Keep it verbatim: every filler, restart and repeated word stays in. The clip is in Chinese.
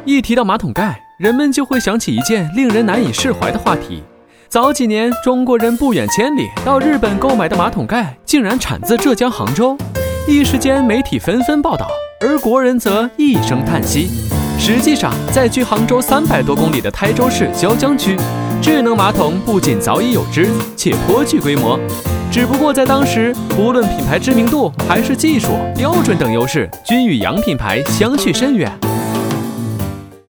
一提到马桶盖，人们就会想起一件令人难以释怀的话题。早几年，中国人不远千里到日本购买的马桶盖，竟然产自浙江杭州。一时间，媒体纷纷报道，而国人则一声叹息。实际上，在距杭州三百多公里的台州市椒江区，智能马桶不仅早已有之，且颇具规模。只不过在当时，不论品牌知名度还是技术标准等优势，均与洋品牌相去甚远。